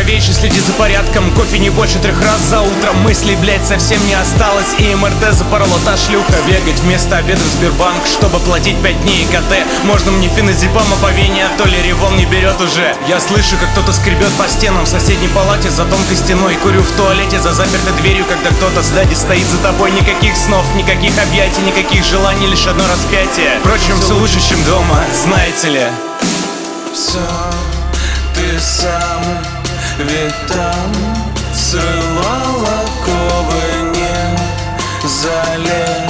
здоровейший, следи за порядком. Кофе не больше 3 раз за утром. Мыслей, блять, совсем не осталось. И МРТ запорола та шлюха. Бегать вместо обеда в Сбербанк, чтобы платить 5 дней КТ. Можно мне феназепама по вене, а то ли ревом не берет уже. Я слышу, как кто-то скребет по стенам в соседней палате за тонкой стеной. Курю в туалете за запертой дверью, когда кто-то сзади стоит за тобой. Никаких снов, никаких объятий, никаких желаний, лишь одно распятие. Впрочем, все лучше, чем дома, знаете ли. Все ты сам, ведь там срывала ковы, не залечишь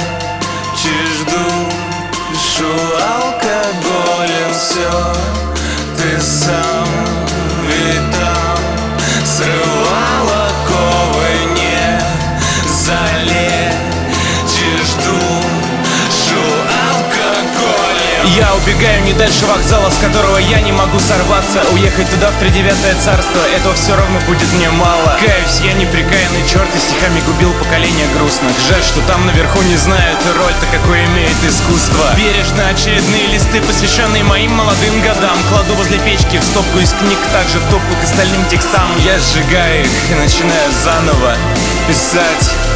душу алкоголем. Все ты сам, ведь там срывала ковы, не залечишь душу алкоголем. Я убегаю не дальше вокзала, с которого я не могу сорваться. Уехать туда, в тридевятое царство, этого все равно будет мне мало. Каюсь, я неприкаянный черт, и стихами губил поколение грустных. Жаль, что там наверху не знают роль-то, какой имеет искусство. Бережно очередные листы, посвященные моим молодым годам, кладу возле печки в стопку из книг, также в топку к остальным текстам. Я сжигаю их и начинаю заново писать.